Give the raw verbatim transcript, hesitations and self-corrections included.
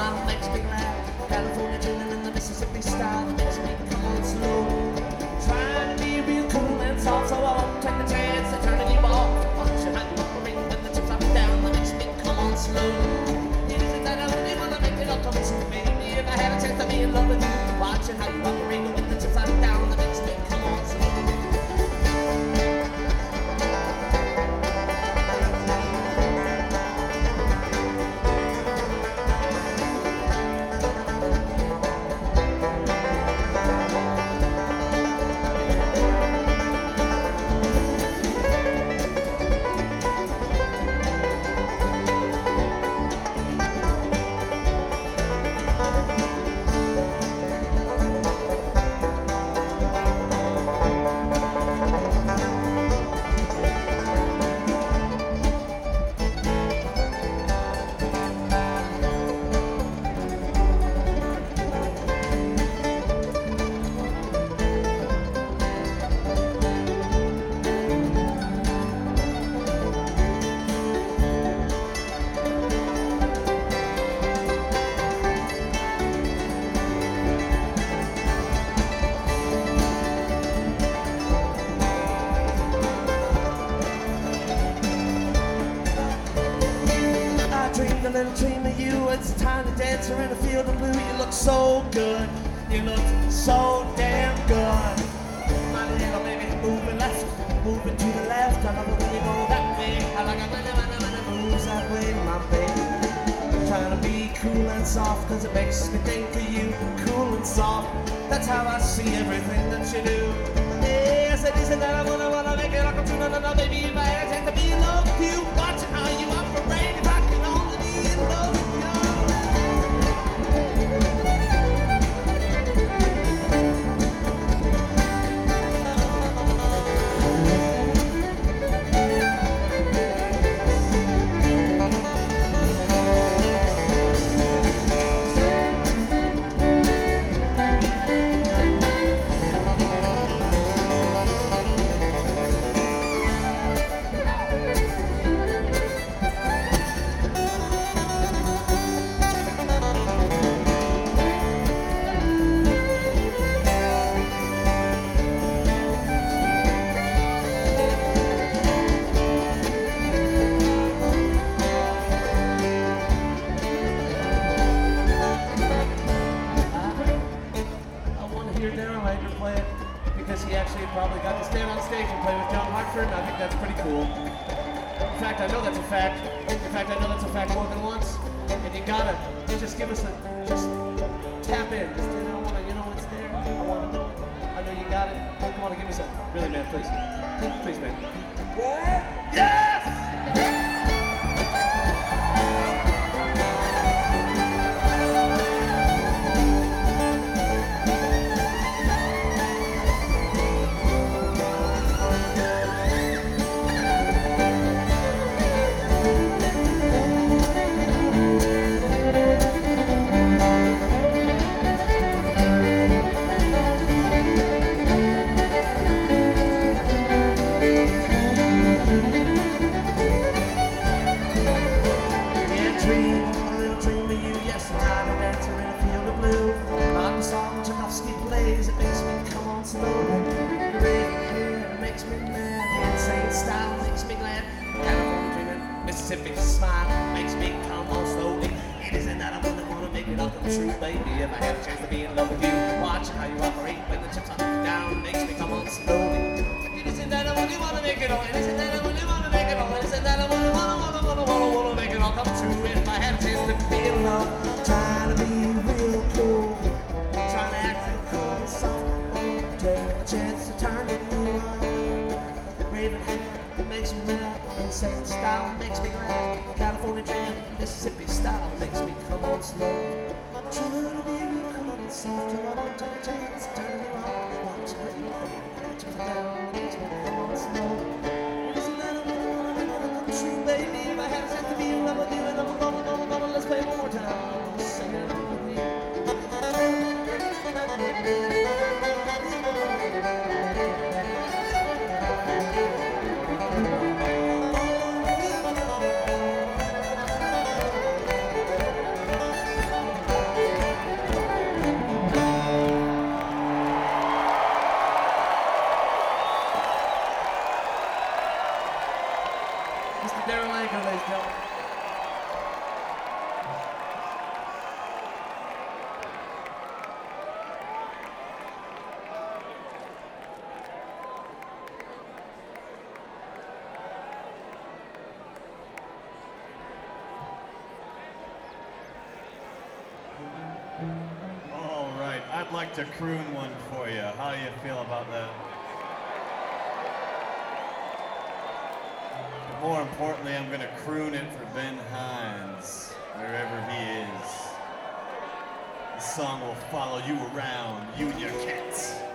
smile makes me laugh. California dreaming in the Mississippi style makes me come on slow. Trying to be real cool and soft, so I won't take the chance of turning you off. Watching how you operate when the chips are down, that makes me come on slow. It isn't that I only wanna make it all come true, baby. If I had a chance to be in love with you, watching how you operate when the chips are down, that makes me come on slow. A little dream of you, it's time to dance in a field of blue. You look so good, you look so damn good. My little baby, moving left, moving to the left. I love it when you go that way. I like it when it, when it, when it moves that way, my baby. Trying to be cool and soft, cause it makes me think of you. Cool and soft, that's how I see everything that you do. Yes, it isn't that I wanna, wanna make it like a true. No, no, no, baby, if I had a chance to be in love with you, watching how you operate, if I can only be in love with you. He actually probably got to stand on stage and play with John Hartford, and I think that's pretty cool. In fact, I know that's a fact. In fact, I know that's a fact more than once. And you gotta just give us a, just tap in. Just, you know, I wanna, you know, it's there. I wanna know. I know you got it. Come on, give me some. Really, man, please. Please, man. What? Yes! Mississippi smile makes me come on slowly. It isn't that I really wanna make it all come true, baby. If I had a chance to be in love with you, watching how you operate when the chips are down makes me come on slowly. It isn't that I really wanna make it all. It isn't that I really wanna make it all. It isn't that I really wanna, wanna, wanna, wanna, wanna make it all come true. If I had a chance to be in love, trying to be real cool, trying to act real cool and soft, take a chance to turn it on. Raven hair makes me mad. Insane style makes me glad. California dream, Mississippi style makes me come on slow. Trying to be real cool and soft, till I won't take a chance to turn it on. Watch how you operate, turn it down, makes me come on slow. Isn't that a little wanna, wanna come true, baby? If I had a chance to be in love with you, and I'm gonna, gonna, gonna, let's play one more time. Sing it with me. I'd like to croon one for you. How do you feel about that? But more importantly, I'm gonna croon it for Ben Hines, wherever he is. The song will follow you around, you and your cats.